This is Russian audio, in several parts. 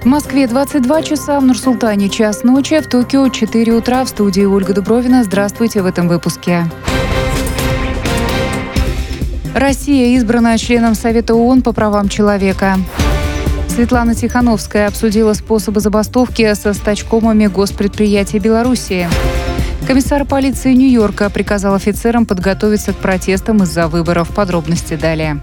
В Москве 22 часа, в Нур-Султане час ночи, в Токио 4 утра. В студии Ольга Дубровина. Здравствуйте в этом выпуске. Россия избрана членом Совета ООН по правам человека. Светлана Тихановская обсудила способы забастовки со стачкомами госпредприятий Белоруссии. Комиссар полиции Нью-Йорка приказал офицерам подготовиться к протестам из-за выборов. Подробности далее.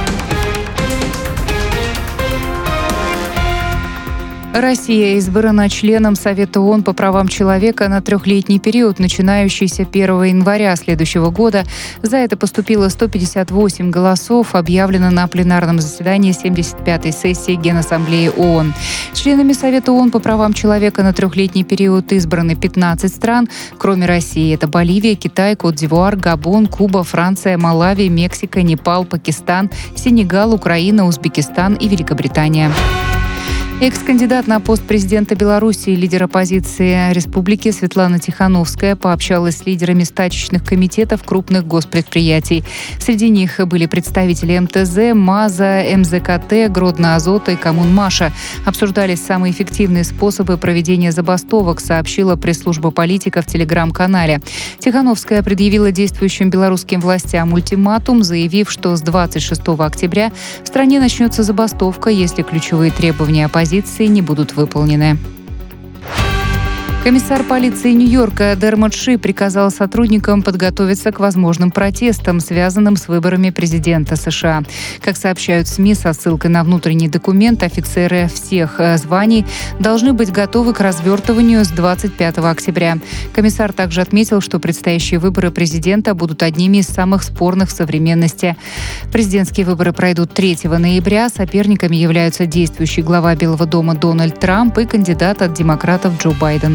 Россия избрана членом Совета ООН по правам человека на трехлетний период, начинающийся 1 января следующего года. За это поступило 158 голосов, объявлено на пленарном заседании 75-й сессии Генассамблеи ООН. Членами Совета ООН по правам человека на трехлетний период избраны 15 стран, кроме России. Это Боливия, Китай, Кот-д'Ивуар, Габон, Куба, Франция, Малави, Мексика, Непал, Пакистан, Сенегал, Украина, Узбекистан и Великобритания. Экс-кандидат на пост президента Беларуси и лидер оппозиции республики Светлана Тихановская пообщалась с лидерами стачечных комитетов крупных госпредприятий. Среди них были представители МТЗ, МАЗа, МЗКТ, Гродно-Азота и Коммунмаша. Обсуждались самые эффективные способы проведения забастовок, сообщила пресс-служба политика в телеграм-канале. Тихановская предъявила действующим белорусским властям ультиматум, заявив, что с 26 октября в стране начнется забастовка, если ключевые требования оппозиции не будут выполнены. Комиссар полиции Нью-Йорка Дермот Ши приказал сотрудникам подготовиться к возможным протестам, связанным с выборами президента США. Как сообщают СМИ со ссылкой на внутренний документ, офицеры всех званий должны быть готовы к развертыванию с 25 октября. Комиссар также отметил, что предстоящие выборы президента будут одними из самых спорных в современности. Президентские выборы пройдут 3 ноября. Соперниками являются действующий глава Белого дома Дональд Трамп и кандидат от демократов Джо Байден.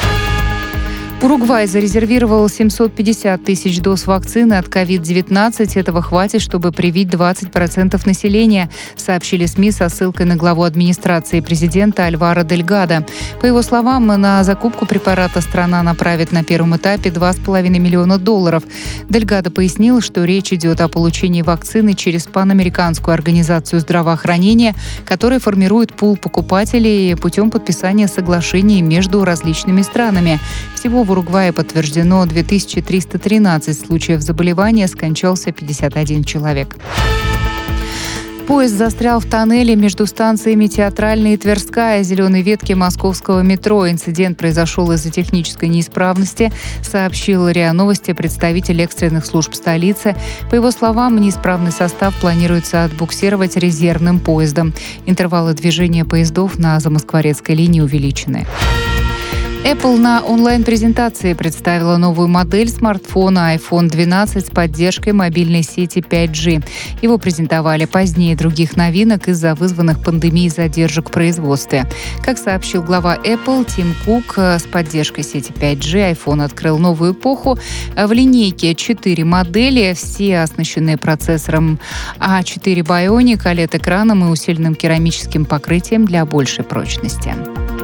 Уругвай зарезервировал 750 тысяч доз вакцины от COVID-19. Этого хватит, чтобы привить 20% населения, сообщили СМИ со ссылкой на главу администрации президента Альваро Дельгадо. По его словам, на закупку препарата страна направит на первом этапе $2,5 миллиона. Дельгадо пояснил, что речь идет о получении вакцины через Панамериканскую организацию здравоохранения, которая формирует пул покупателей путем подписания соглашений между различными странами. Всего в Уругвае подтверждено 2313 случаев заболевания, скончался 51 человек. Поезд застрял в тоннеле между станциями Театральная и Тверская зеленой ветки московского метро. Инцидент произошел из-за технической неисправности, сообщил РИА Новости представитель экстренных служб столицы. По его словам, неисправный состав планируется отбуксировать резервным поездом. Интервалы движения поездов на Замоскворецкой линии увеличены. Apple на онлайн-презентации представила новую модель смартфона iPhone 12 с поддержкой мобильной сети 5G. Его презентовали позднее других новинок из-за вызванных пандемией задержек в производстве. Как сообщил глава Apple Тим Кук, с поддержкой сети 5G iPhone открыл новую эпоху. В линейке 4 модели, все оснащены процессором A4 Bionic, OLED-экраном и усиленным керамическим покрытием для большей прочности.